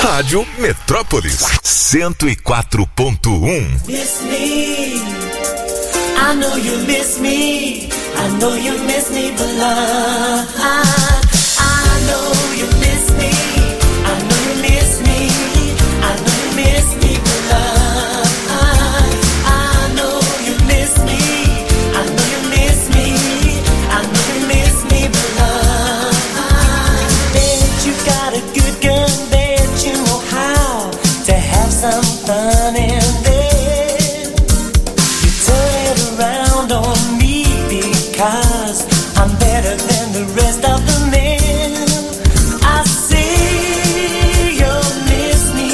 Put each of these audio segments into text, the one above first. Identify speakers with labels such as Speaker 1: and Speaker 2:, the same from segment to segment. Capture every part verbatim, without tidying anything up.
Speaker 1: Rádio Metrópolis cento e quatro ponto um.
Speaker 2: Miss me, I know you miss me, I know you miss me, but love, I, I know you miss me, I know you miss me, I know you miss me, but love, I, I know you miss me, I know you miss me, I know you miss me, but love, I bet you got a good gun, bet you know how to have some fun in there. You turn it around on me because I'm better than the rest of the men. I see you miss me,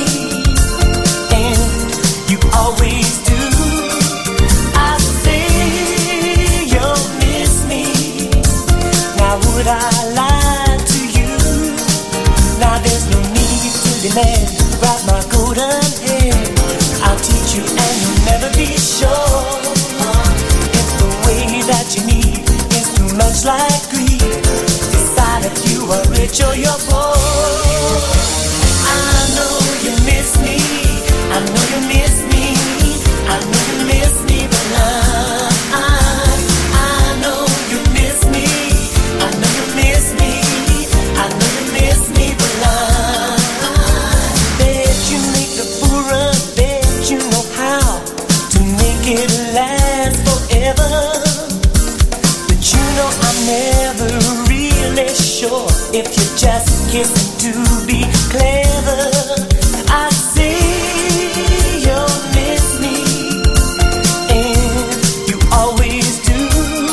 Speaker 2: and you always do. I see you miss me. Now would I lie to you? Now there's no need to demand. Grab my golden hand, I'll teach you and you'll never be sure. If the way that you need is too much like greed, decide if you are rich or you're poor. I know you miss me, I know you miss me, I know you miss me, but love, I, I know you miss me, I know you miss me, I know you miss me, but love, bet you make the fool run, bet you know how to make it last forever. But you know I'm never really sure if you're just kissing to be clever. I see you miss me, and you always do.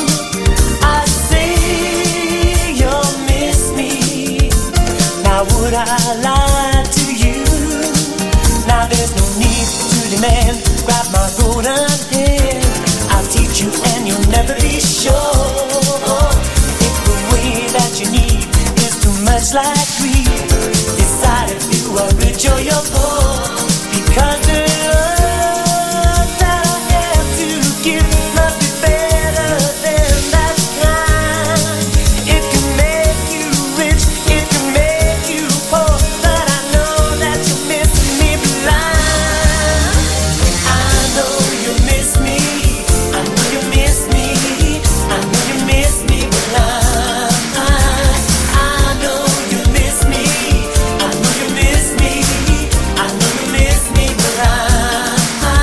Speaker 2: I see you miss me. Now would I lie to you? Now there's no need to demand. Grab my golden hand, I'll teach you and you'll never be sure. If the way that you need is too much like greed, decide if you are rich or you're poor. Because the love that I have to give must be better than that kind. It can make you rich, it can make you poor, but I know that you miss me blind. I know you miss me, I know you miss me, I know you miss me blind. I know you miss me, I know you miss me, I know you miss me blind.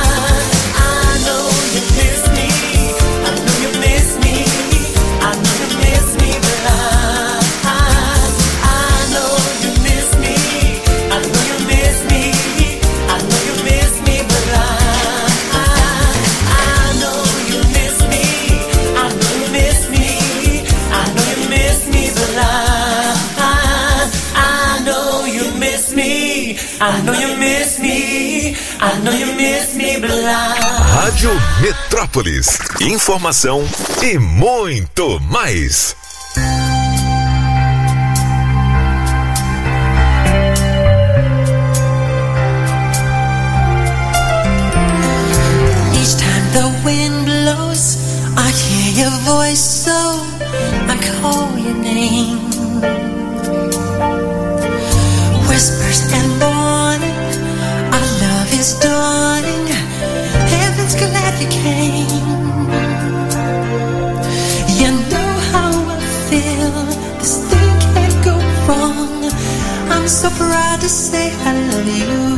Speaker 2: I know you miss me, I know you miss me, I know you miss me blind. I know you miss me, I know you miss me, I know you miss me blind. I know you miss me, I know you miss me, I know you miss me blind. I know you miss me, I know you miss me, I know you miss me blind.
Speaker 1: Rádio Metrópolis, informação e muito mais.
Speaker 3: Each time the wind blows, I hear your voice, so I call your name. Whispers and warning, our love is dawning. Heaven's glad you came. You know how I feel, this thing can't go wrong. I'm so proud to say I love you.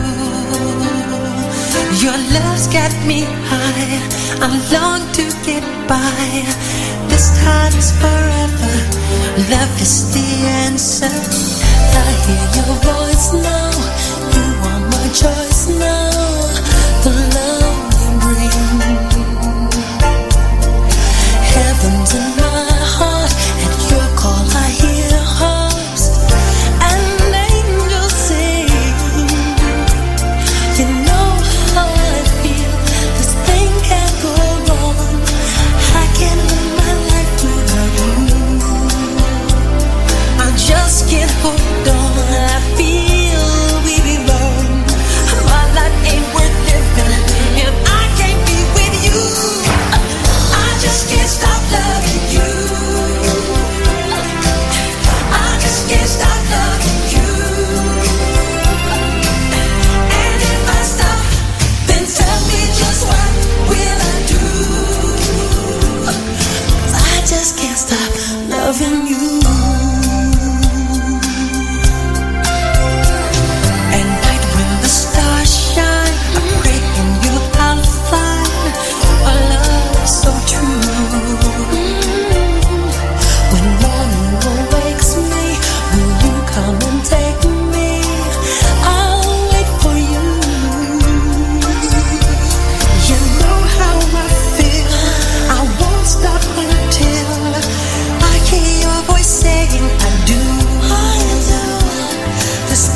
Speaker 3: Your love's got me high, I long to get by. This time is forever, love is the answer. I hear your voice now, you are my choice now. The love you bring, heaven's in my heart, at your call I hear harps and angels sing. You know how I feel, this thing can't go wrong. I can't live my life without you. I just can't hold on, I feel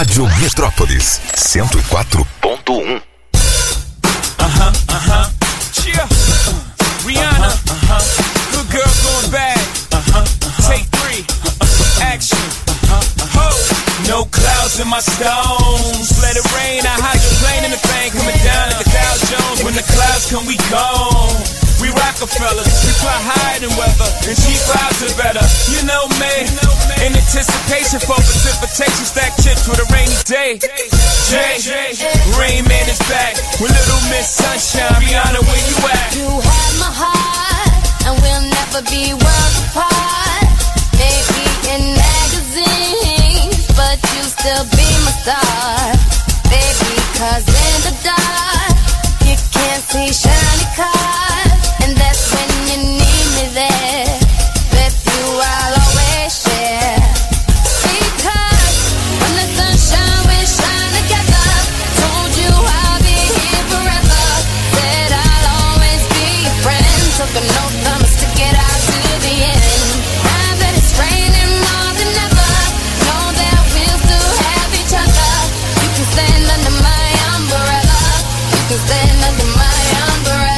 Speaker 1: Rádio Metrópolis cento e quatro ponto um.
Speaker 4: Uh-huh, uh-huh. Yeah. Uh, Rihanna. Uh-huh, uh-huh. Good girl going bad. Uh-huh, uh-huh. Take three. Uh-huh. Action. Uh-huh, uh-huh. Ho. No clouds in my stones. Let it rain. I hydroplane in the thing coming down like the Dow Jones. When the clouds come, we gone. We Rockefellers, we fly higher than weather, and cheap vibes are better. You know me, in anticipation for precipitation, stack chips with a rainy day. Jay, Rain Man is back with Little Miss Sunshine. Rihanna, where you at?
Speaker 5: You have my heart, and we'll never be worlds apart. Maybe in magazines, but you still be my star. Baby, cause in the dark, you can't see shiny cars. And that's when you need me there. With you I'll always share. Because when the sunshine we shine together. Told you I'll be here forever. Said I'll always be your friend. Took an oath I'ma stick it out to the end. Now that it's raining more than ever, know that we'll still have each other. You can stand under my umbrella. You can stand under my umbrella.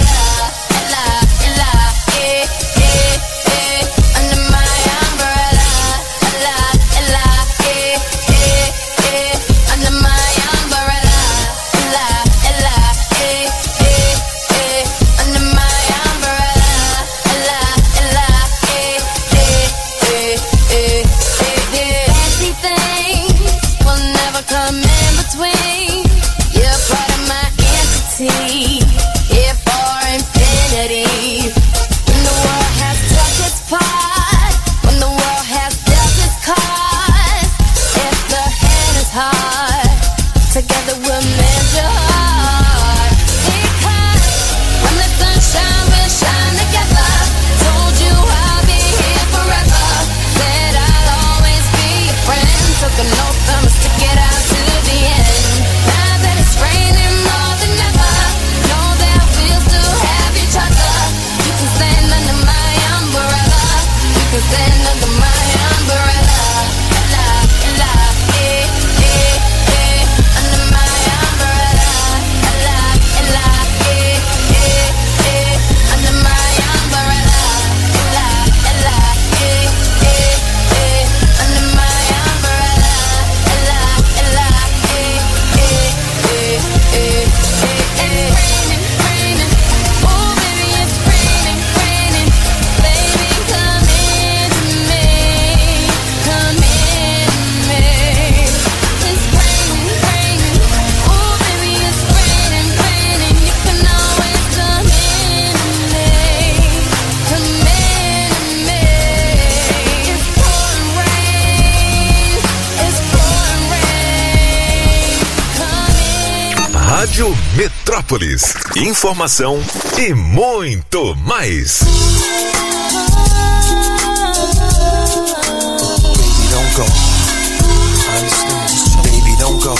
Speaker 1: Rádio Metrópolis, informação e muito mais.
Speaker 6: Baby, don't go. I understand. Baby, don't go.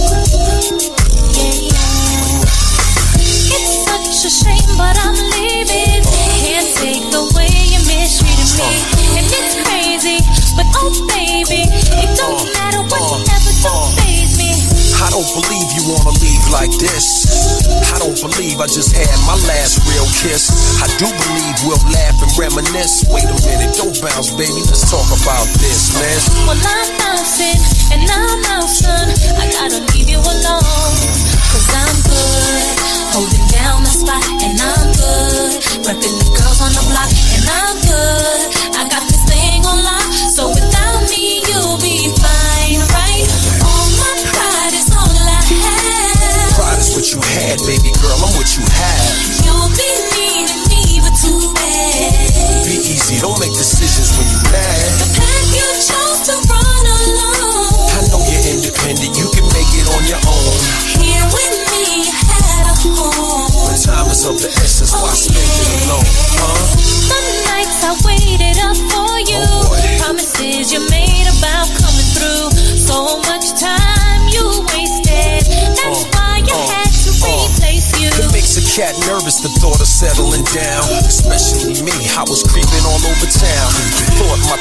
Speaker 3: It's such a shame, but I'm leaving. Can't take the way you mistreated me. And it's crazy, but oh baby, it don't matter whatever, don't faze me.
Speaker 6: I don't believe you wanna leave like this. I don't believe I just had my last real kiss. I do believe we'll laugh and reminisce. Wait a minute, don't bounce, baby. Let's talk about this, man.
Speaker 3: Well, I'm bouncing and I'm out, son. I gotta leave you alone. Cause I'm good, holding down the spot, and I'm good. Repping the girls on the block, and I'm good. I got this thing on lock, so without me, you'll be fine, right? All my pride is all I have.
Speaker 6: Pride is what you had, baby girl, I'm what you have.
Speaker 3: You'll be needing me, but too bad.
Speaker 6: Be easy, don't make decisions when you're mad.
Speaker 3: The path you chose to run alone.
Speaker 6: I know you're independent, you can make it on your own.
Speaker 3: Here with me, you had a home.
Speaker 6: When time is of the essence, why spend it alone, huh?
Speaker 3: The nights I waited up for you,
Speaker 6: oh
Speaker 3: promises you made about coming through. So much time you wasted, that's uh, why you uh, had to uh, replace you.
Speaker 6: It makes a cat nervous, the thought of settling down. Especially me, I was creeping all over town. Thought my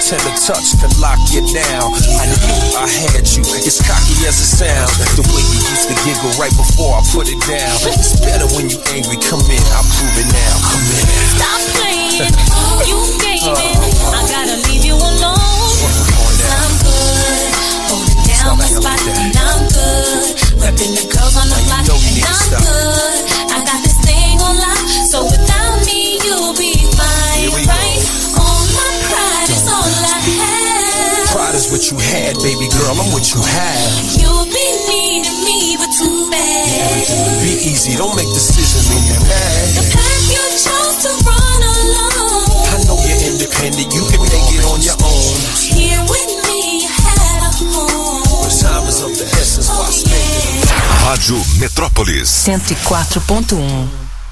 Speaker 6: tender touch can lock you down. I knew I had you, it's cocky as it sounds. The way you used to giggle right before I put it down. It's better when you angry, come in, I'll prove it now. Come in.
Speaker 2: Stop playing, you gaming. I gotta leave you alone. I'm good, holding down my spot, and I'm good. Repping the girls on the block, and I'm good. I got this thing on lock, so without me you'll be fine, right? All my pride is all I have.
Speaker 6: Pride is what you had, baby girl, I'm what you have.
Speaker 2: You'll be needing me, but too bad.
Speaker 6: Be easy, don't make decisions when you're mad.
Speaker 2: The path you chose to run alone.
Speaker 6: I know you're independent, you can make it on your own.
Speaker 2: Here with me, you had a home.
Speaker 6: But time is of the essence, why spend it?
Speaker 1: Rádio Metrópolis
Speaker 3: cento e quatro ponto um.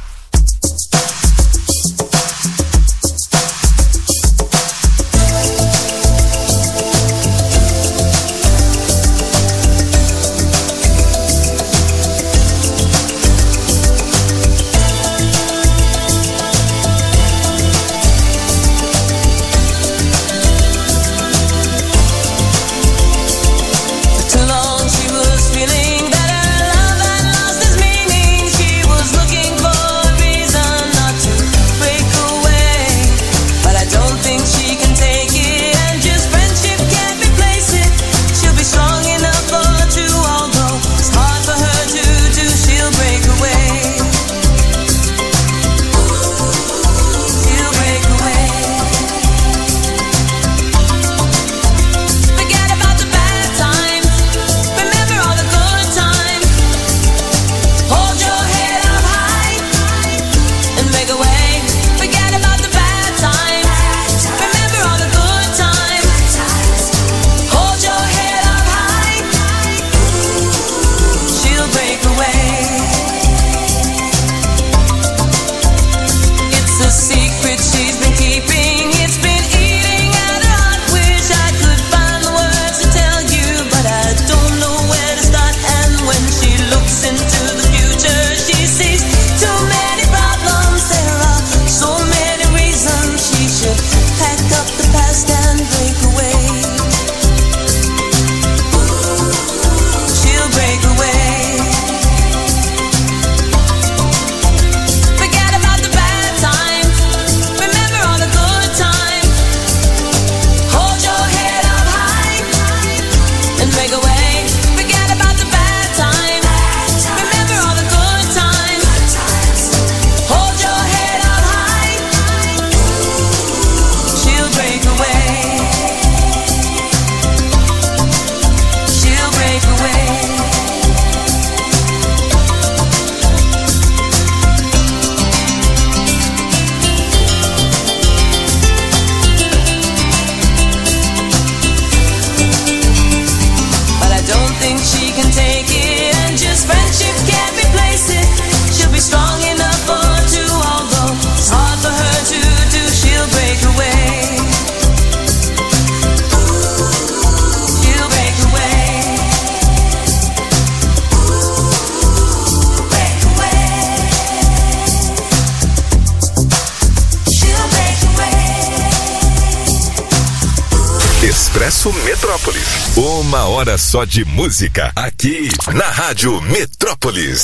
Speaker 1: Expresso Metrópolis. Uma hora só de música aqui na Rádio Metrópolis.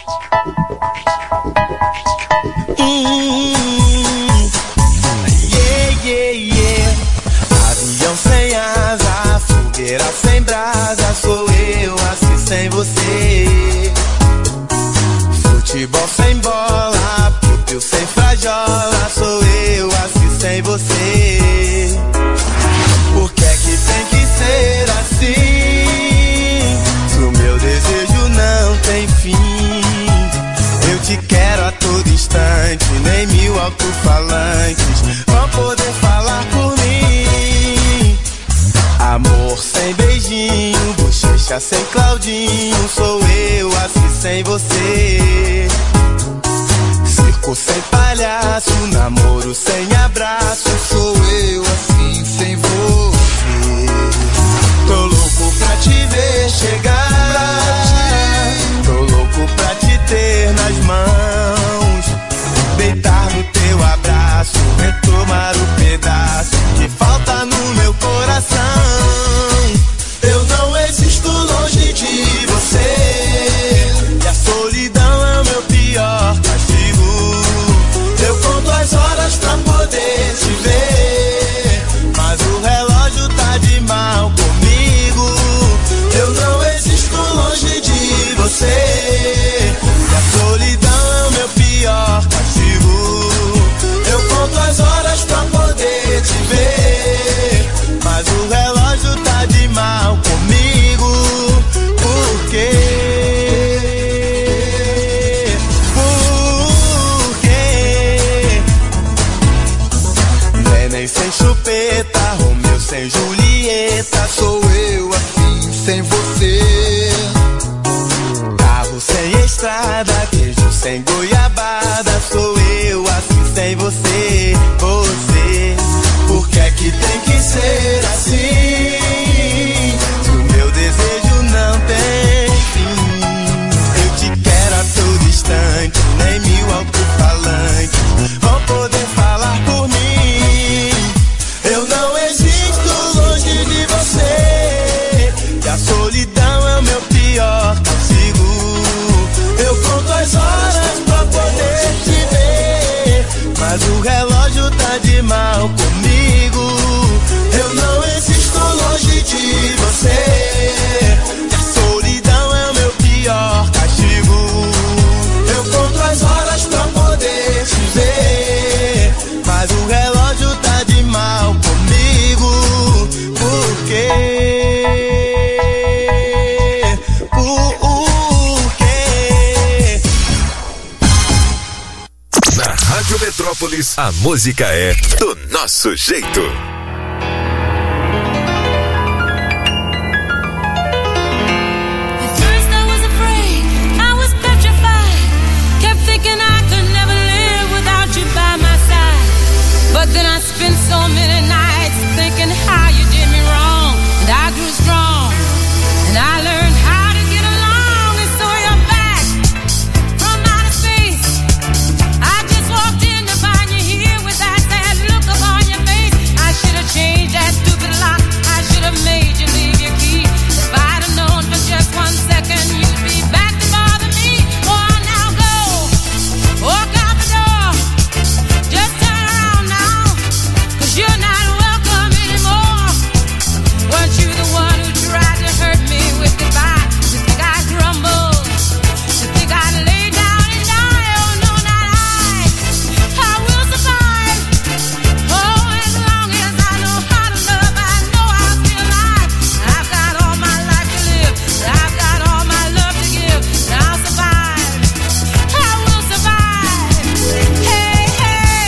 Speaker 7: Hum, yeah, yeah, yeah. Avião sem asa, fogueira sem brasa, sou eu assim sem você. Futebol sem bola, piu-piu sem frajola, sou eu assim sem você. Por que é que tem que ser assim? Se o meu desejo não tem fim, eu te quero a todo instante, nem mil alto-falantes vão poder falar por mim. Amor sem beijinho, bochecha sem Claudinho, sou eu assim sem você. Circo sem palhaço, namoro sem abraço, sou eu assim sem você. Tô louco pra te ver chegar, tô louco pra te ter nas mãos, deitar no teu abraço, retomar o pedaço que falta no meu sem Julieta, sou eu assim sem você. Carro sem estrada, queijo sem goiabada, sou eu assim sem você, você. Por que é que tem que ser assim? Se o meu desejo não tem fim. Eu te quero a todo instante, nem mil alto-falantes vão poder falar por mim. Eu não existo longe de você, e a solidão é o meu pior castigo. Eu conto as horas pra poder te ver, mas o relógio tá de mal comigo. Eu não existo longe de você, e a solidão é o meu pior castigo. Eu conto as horas pra poder te ver, mas o relógio tá de mal comigo. Por quê? Por quê?
Speaker 1: Na Rádio Metrópolis, a música é do nosso jeito.
Speaker 3: But then I spent so many nights thinking how you did me wrong, and I grew strong, and I learned how to get along, and so you're back from outer space. I just walked in to find you here with that sad look upon your face. I should have changed that stupid lock, I should have made you leave your key. If I'd have known for just one second you'd be back to bother me. Oh, now go, walk out the door, just turn around now. You're not welcome anymore. Weren't you the one who tried to hurt me with goodbye? You think I'd crumble? You think I'd lay down and die? Oh no, not I. I will survive. Oh, as long as I know how to love, I know I'll be alive. I've got all my life to live, I've got all my love to give, and I'll survive. I will survive. Hey, hey.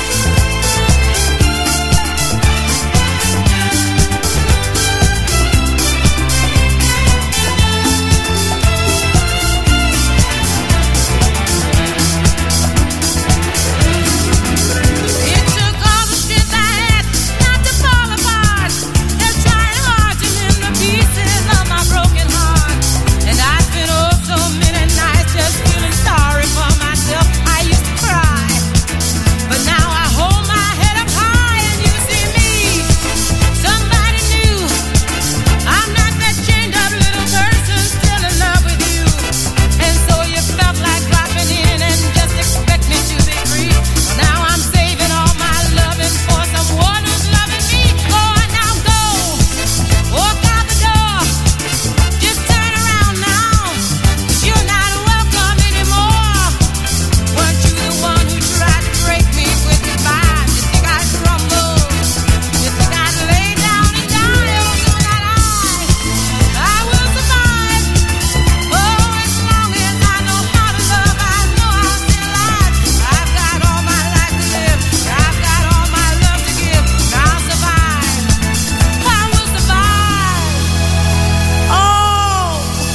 Speaker 3: It took all the strength I had not to fall apart. They're trying hard to mend the pieces of my broken heart. And I spent oh so many nights just feeling sorry for myself. I used to cry, but now I hold my head up high and you see me, somebody new. I'm not that chained up little person still in love with you. And so you felt like dropping in and just expect me to be free. Well, now I'm saving all my loving for someone who's loving me. Go on now, go, walk out the door, just turn around now. You're not welcome anymore. Weren't you the one who tried to break me with goodbye? You think I'd crumble? You think I'd lay down and die? Oh no, not I. I will survive. Oh, as long as I know how to love, I know I'll be alive. I've got all my life to live, I've got all my love to give, and I'll survive. I will survive. Oh,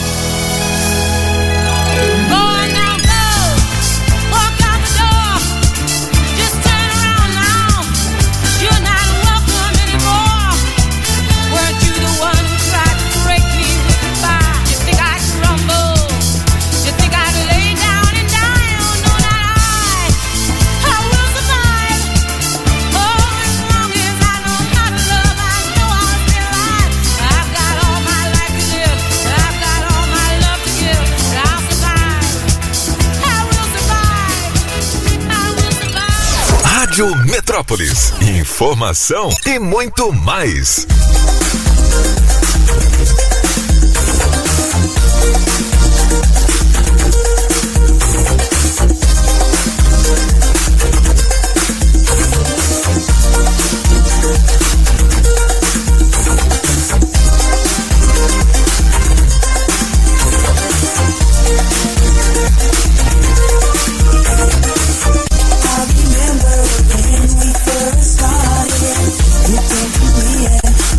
Speaker 3: go on now, go, walk out the door, just turn around now. You're not welcome anymore. Weren't you the one who tried to break me with goodbye? You think I'd crumble? You think I'd lay down and die? Oh no, not I. I will survive. Oh, as long as I know how to love, I know I'll be alive. I've got all my life to live, I've got all my love to give, and I'll survive. I will survive. I will survive.
Speaker 1: Rádio Metrópolis, informação e muito mais.
Speaker 2: I remember when we first started. You came to me and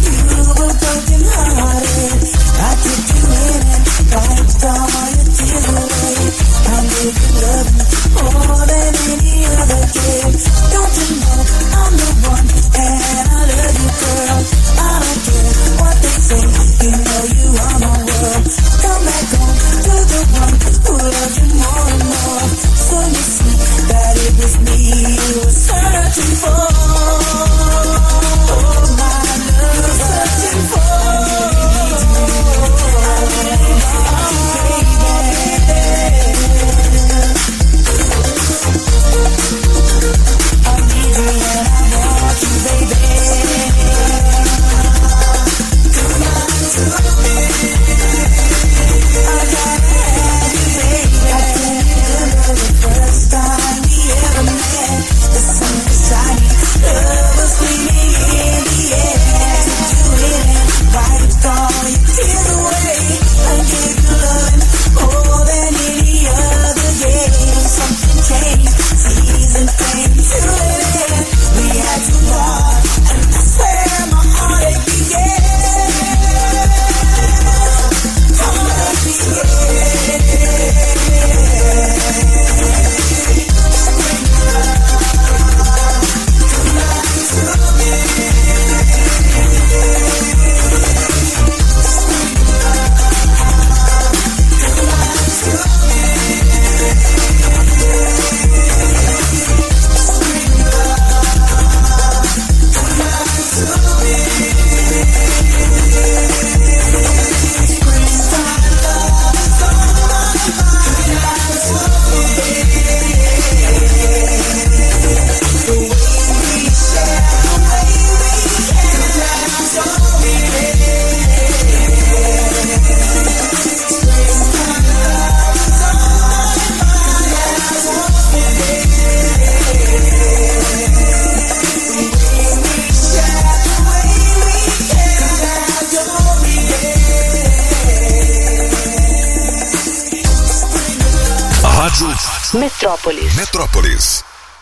Speaker 8: Metrópolis.
Speaker 1: Metrópolis.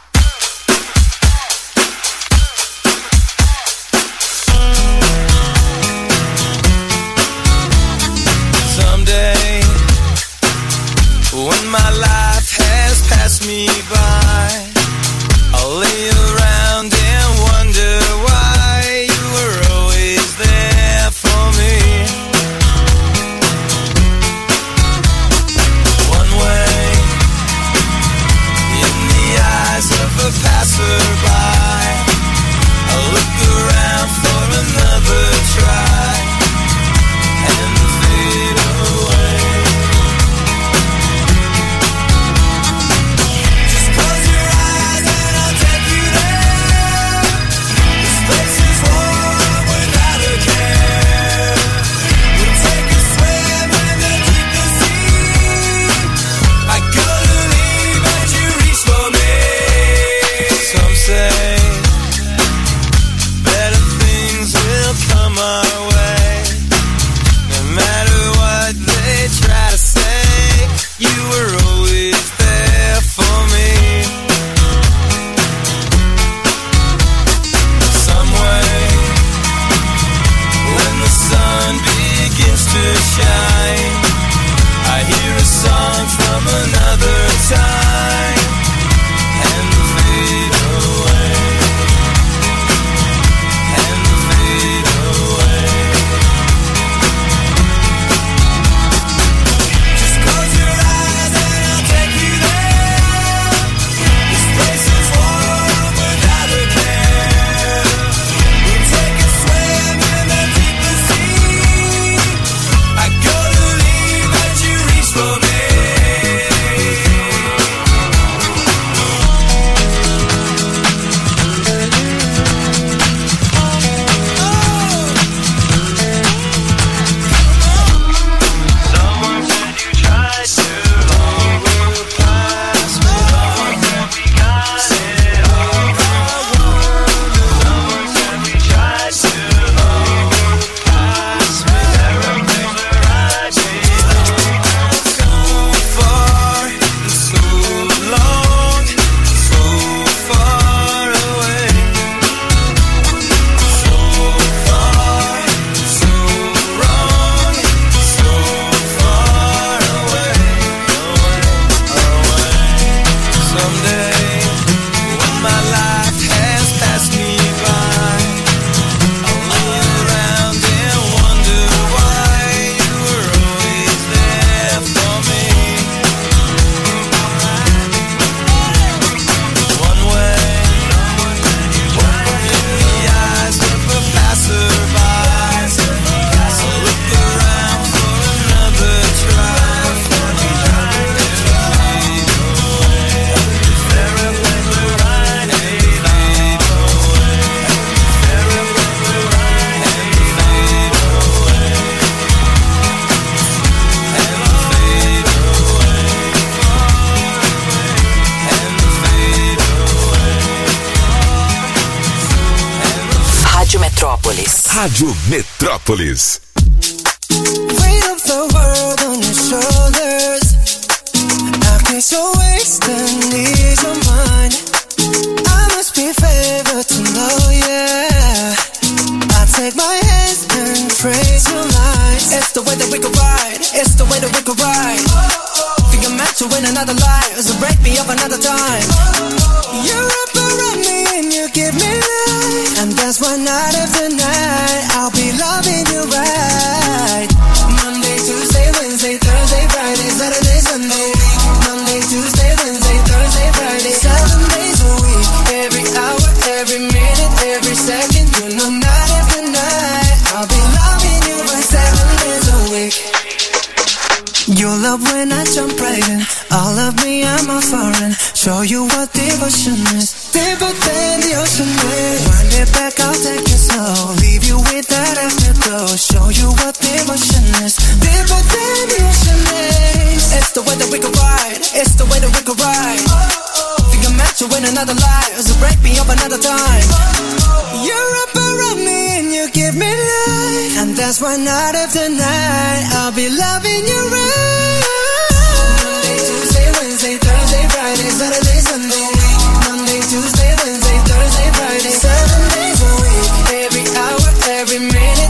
Speaker 9: Someday, when my life has passed me by, I'll lay around and wonder why you were always there for me. One way, in the eyes of a passerby, I'll look around for another try and fade away. Just close your eyes and I'll take you there. This place is warm without a care. We'll take a swim in the deepest sea. I couldn't leave but you reach for me. Some say better things will come our way. No matter what they try to say, you were always there for me. Some way, when the sun begins to shine, I hear a song from another time and fade away, and fade away. Just close your eyes and I'll take you there. This place is warm without a care. We'll take a swim in the deepest sea. I couldn't leave but you reach for me. Someone said you tried too long to pass me. Someone said we got it all wrong. Someone said we tried too long to pass me. There are things where I belong. So far and so long, so far away. So far, so wrong, so far away, away, away. Someday, when my life has passed me by, I'll lay around and wonder why you were always there for me. One way, in the eyes of a passerby, I'll look around for another try. Is there a place where I can fade away? Is there a place where I can fade away? And fade away, and fade away.
Speaker 8: Rádio Metrópolis.
Speaker 1: Rádio Metrópolis.
Speaker 10: Weight of the world on your shoulders. I can't so waste and ease of mind. I must be favored to know, yeah. I take my hands and praise your lines. It's the way that we could ride. It's the way that we could ride. Think I'm meant to win another life, so break me up another time. You're up around me and you give me life, and that's why night after night I'll be loving you right. Monday, Tuesday, Wednesday, Thursday, Friday, Saturday, Sunday. Monday, Tuesday, Wednesday, Thursday, Friday, seven days a week. Every hour, every minute, every second, you know night after night I'll be loving you right seven days a week. You love when I jump right in. All of me, I'm a foreign. Show you what devotion is. Deeper than the ocean is. Wind it back, I'll take it slow. Leave you with that afterglow. Show you what devotion is. Deeper than the ocean is. It's the way that we could ride. It's the way that we could ride. Think I'm meant to win another life, so break me up another time. You're up around me and you give me life, and that's why night after night I'll be loving you right. Monday, Tuesday, Wednesday, Thursday, Friday.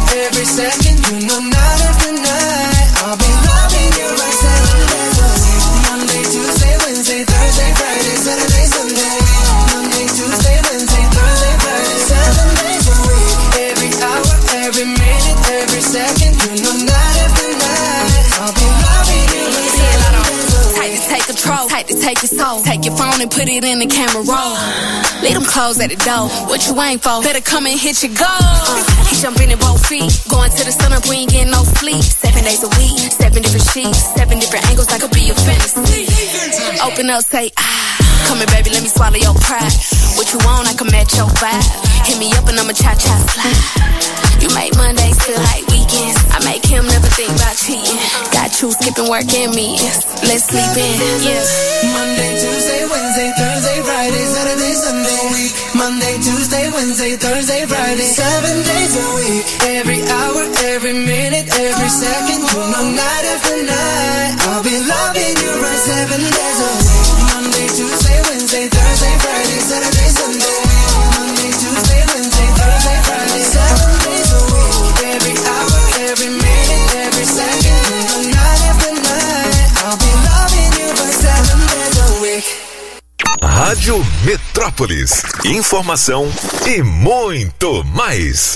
Speaker 10: every second. You know, night after night, I'll be loving you right seven days a week. Monday, Tuesday, Wednesday, Thursday, Friday, Saturday, Sunday. Monday, Tuesday, Wednesday, Thursday, Friday, seven days a week. Every hour, every minute, every second. You know, night after night, I'll be loving you right seven days a week.
Speaker 8: Tight to take control, tight to take your soul. Take your phone and put it in the camera roll. Leave them clothes at the door. What you ain't for? Better come and hit your goal. Uh, he jumping in both feet. Going to the sun up, we ain't getting no sleep. Seven days a week, seven different sheets, seven different angles. I could be your fantasy. Open up, say ah. Come here, baby, let me swallow your pride. What you want, I can match your vibe. Hit me up and I'ma cha-cha slide. You make Mondays feel like weekends. I make him never think about cheating. Got you skipping work and meetings. Let's sleep in, yeah.
Speaker 10: Monday, Tuesday, Wednesday, Thursday, Friday, Saturday, Sunday. Monday, Tuesday, Wednesday, Thursday, Friday, seven days a week. Every hour, every minute, every second. You know, night after night, I'll be loving you right seven days a week. Monday, Tuesday, Wednesday, Thursday, Friday, Saturday, Sunday. Monday, Tuesday, Wednesday, Thursday, Friday, seven days a week. Every hour, every minute, every second. You know, night after night, I'll be loving you right seven days a week.
Speaker 1: Rádio Metrópolis. Informação e muito mais.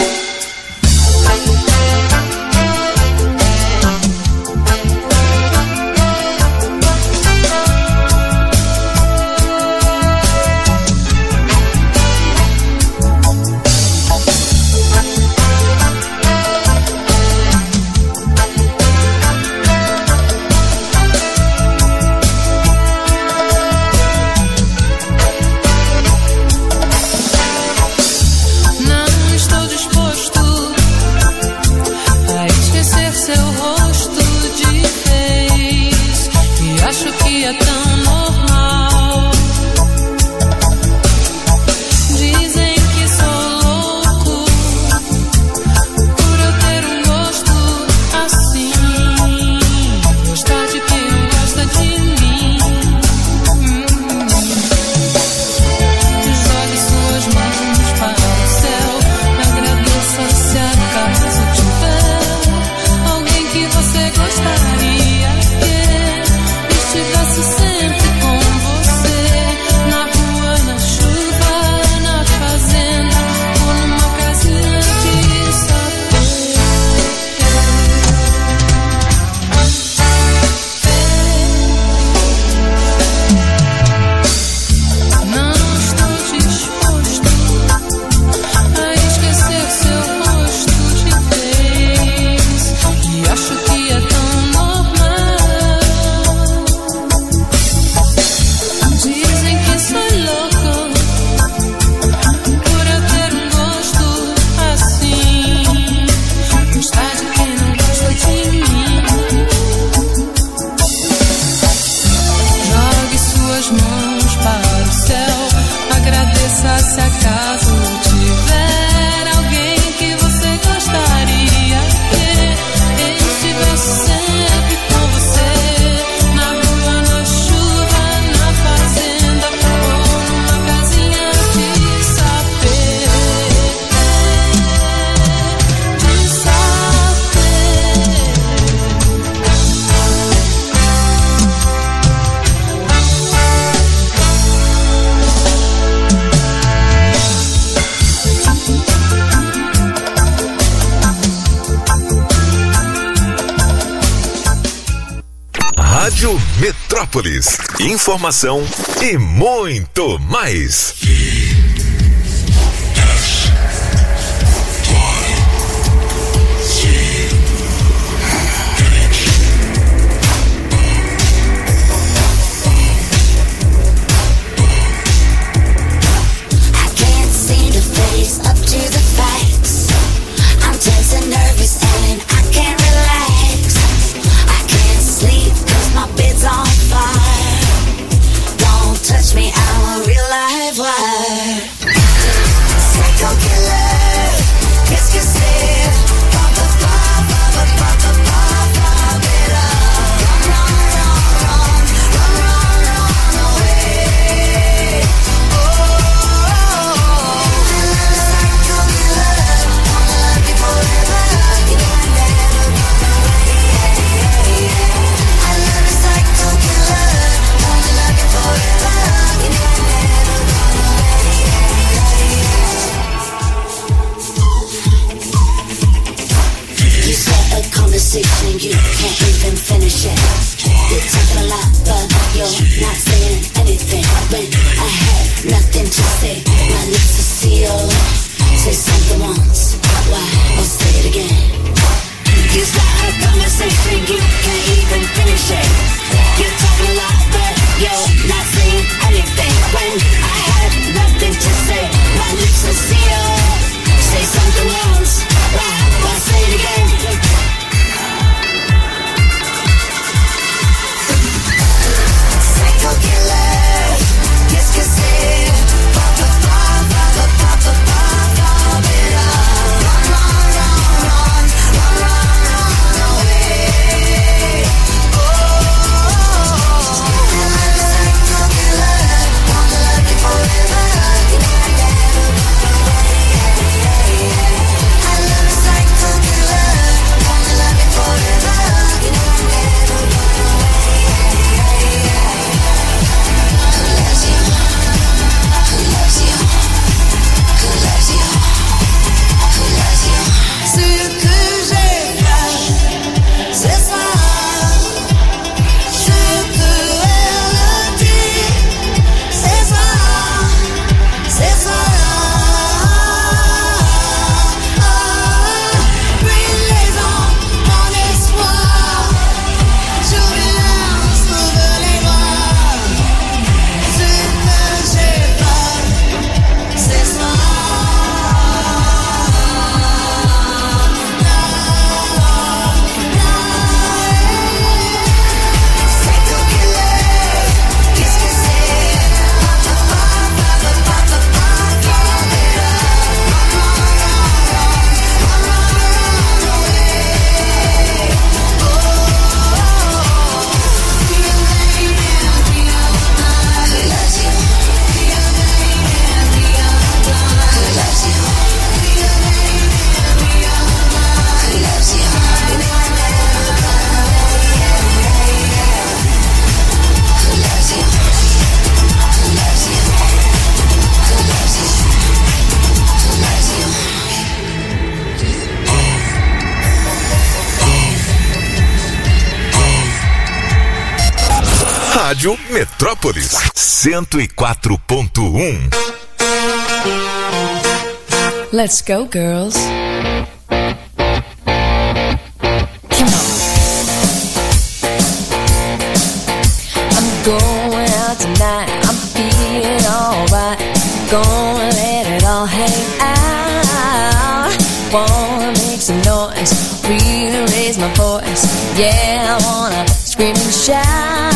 Speaker 1: Rádio Metrópolis. Informação e muito mais.
Speaker 2: Why?
Speaker 11: conversation, you can't even finish it. You're talking a lot, but you're not saying anything. When I have nothing to say, my lips are sealed. Say something once, why? I'll say it again. You start a conversation, you can't even finish it. You're talking a lot, but you're not saying anything. When I have nothing to say, my lips are sealed. Say something once, why? I'll say it again. Psycho killer, qu'est-ce que c'est? Papa, papa, papa, papa, papa, better run, run, run, run, run, run, run away. Oh, psycho killer, wanna love you forever. I love a psycho killer, wanna love you forever. Ce que j'ai fait ce soir, ce que elle dit, c'est ça, c'est ça. Brûlez-en mon espoir, je viens sauver les bras. Ce que j'ai fait ce soir.
Speaker 1: Rádio Metrópolis cento e quatro ponto um.
Speaker 12: Let's go, girls. Come on. I'm going out tonight. I'm feeling alright. Gonna let it all hang out. Wanna make some noise, really raise my voice. Yeah, I wanna scream and shout.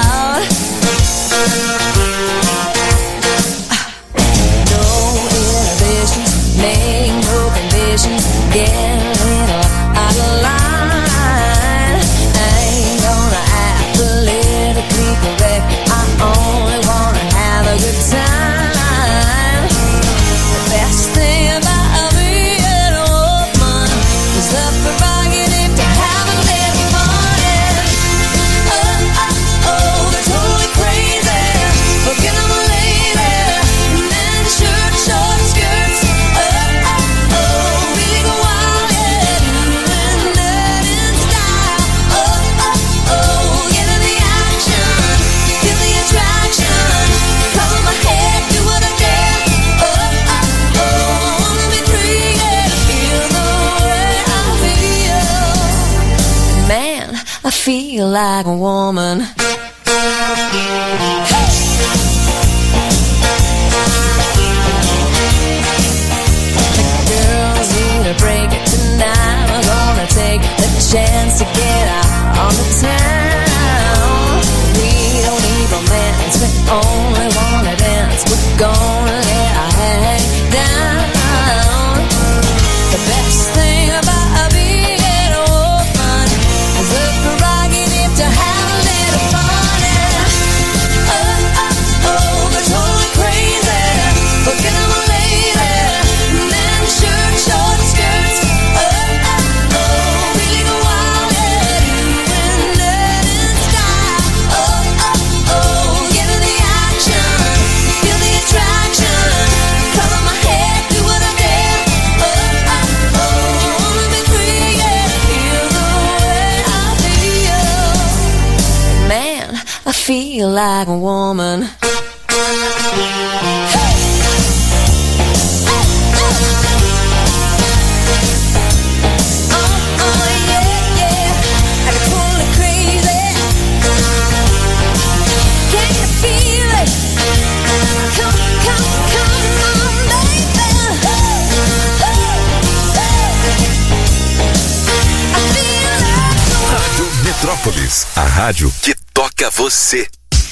Speaker 12: No inhibitions, make no conditions. Get a little out of line. I ain't gonna act politically correct. I only wanna have a good time. The best thing about being a woman is the prerogative to have a little fun. Oh, oh, oh, they're totally crazy. Forget I'm a lady. Men shirt, short skirts. Oh, oh, oh, really go wild, yeah. Doing that in style. Oh, oh, oh, get in the action. Feel the attraction. Cover my head, do what I dare. Oh, oh, oh, I wanna be free, yeah. Feel the way I feel. Man, I feel like a woman. Girls need a break tonight. We're gonna take the chance to get out on the town. We don't need romance, we only wanna dance. We're gonna let our hang down. The best thing about being a woman is the prerogative to have a little fun. Oh, oh, feel like a woman.
Speaker 1: Metrópolis, a rádio que toca você.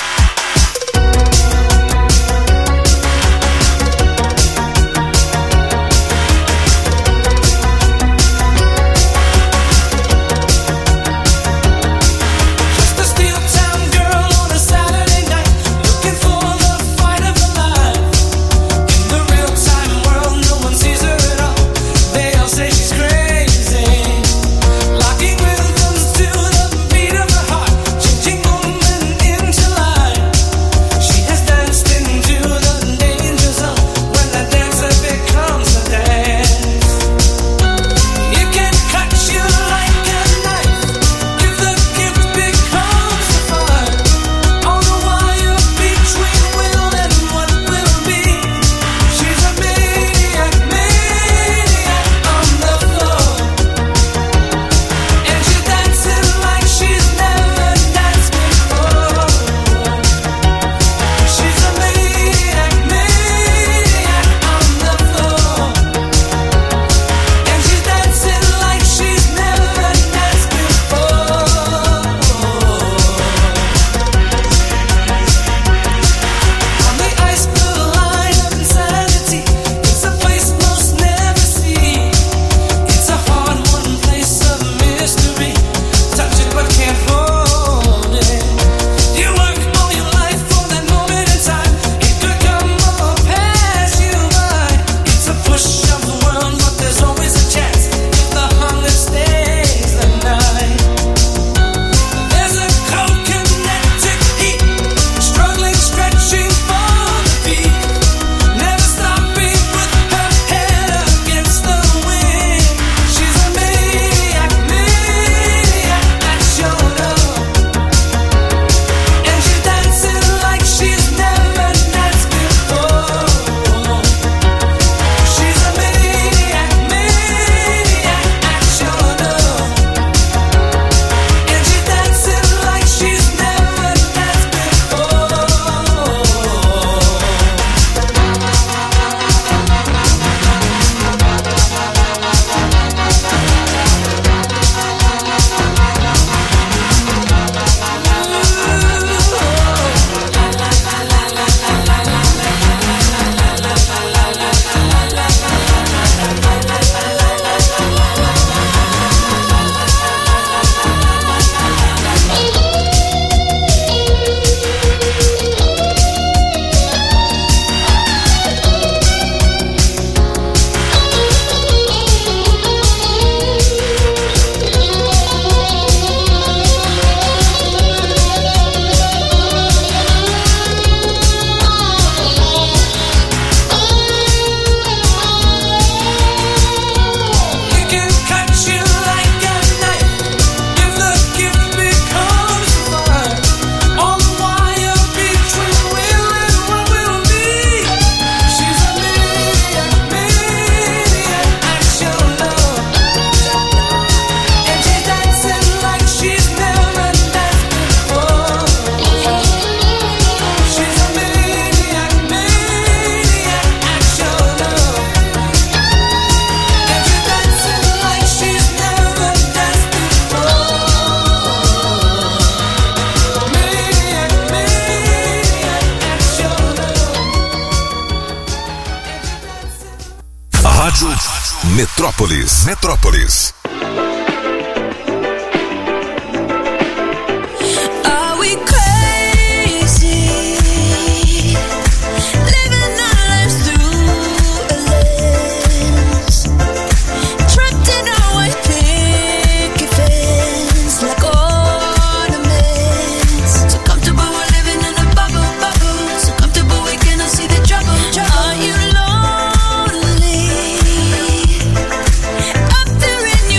Speaker 1: Metrópolis. Metrópolis.
Speaker 3: Up there in your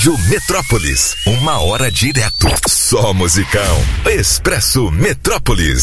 Speaker 1: Rádio Metrópolis, uma hora direto. Só musicão. Expresso Metrópolis.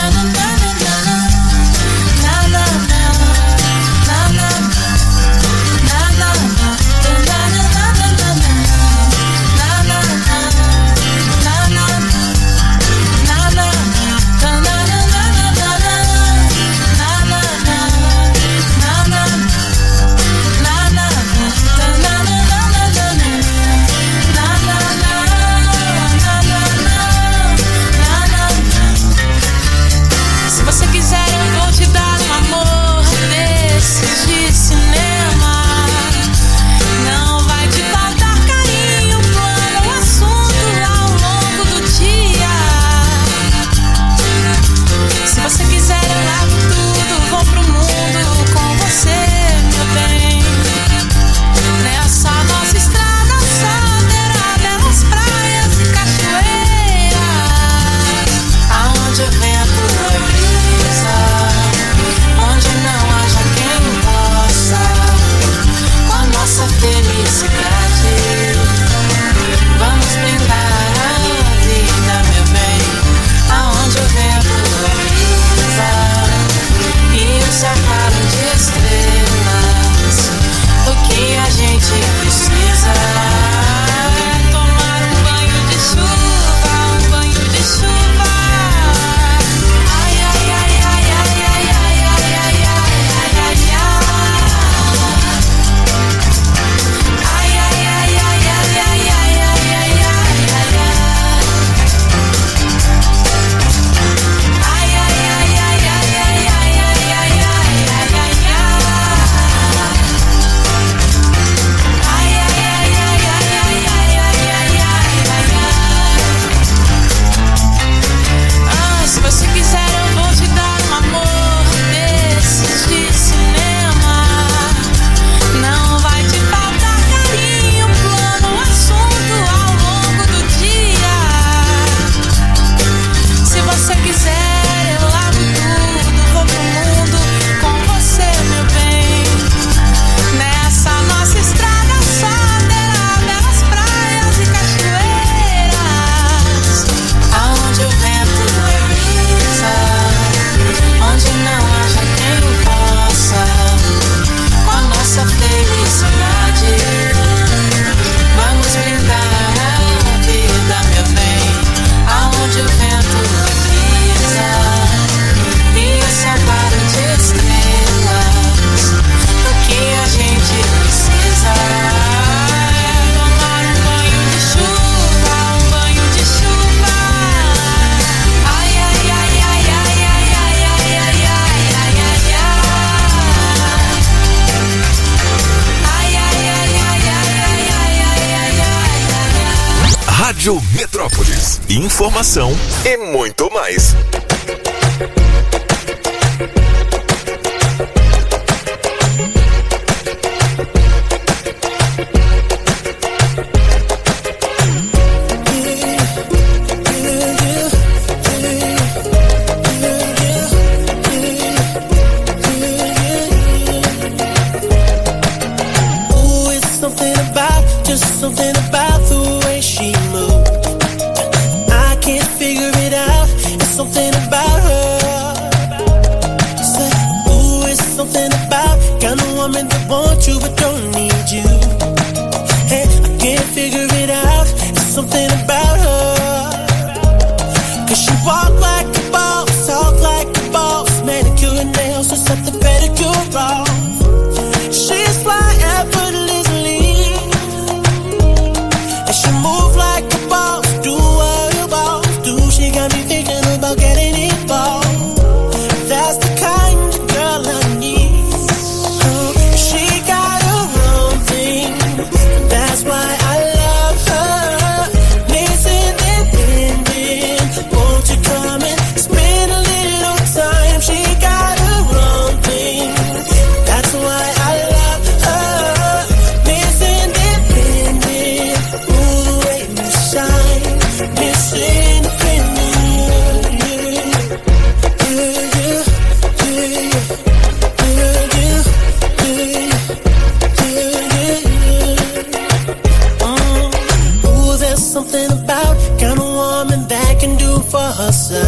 Speaker 1: Rádio Metrópolis. Informação e muito mais.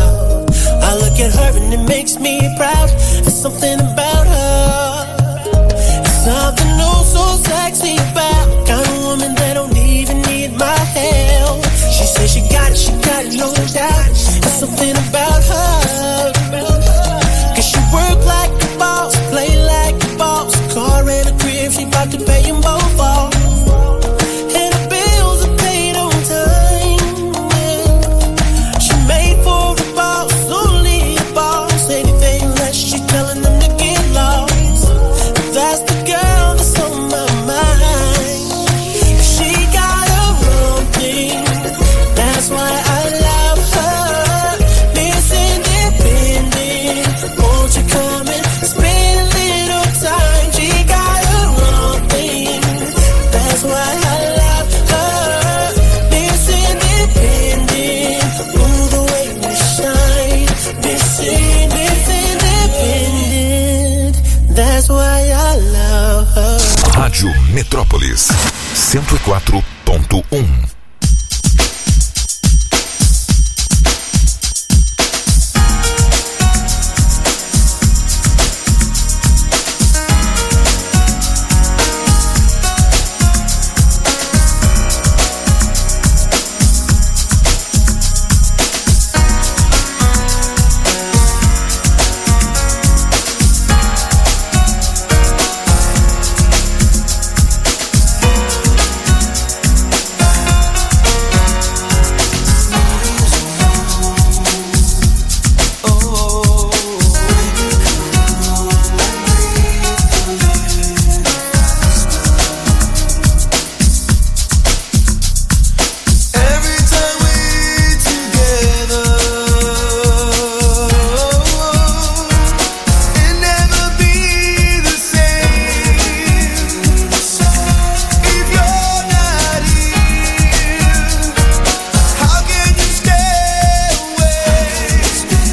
Speaker 2: I look at her and it makes me proud. There's something about her, there's something oh so sexy about the kind of woman that don't even need my help. She says she got it, she got it, no doubt. There's something about her, cause she work like a boss, play like a boss. Car and a crib, she bout to pay them both off. And the bills are paid on time, yeah. She made for the boss, only a boss. Anything less, she telling them to get lost. That's the girl that's on my mind. She got a wrong thing, that's why I love her. Miss Independent, won't you come and spend a little time? She got a wrong thing, that's why I love her. Miss Independent, ooh, the way we shine. Miss Independent, that's why I love her.
Speaker 1: Rádio Metrópolis cento e quatro ponto um.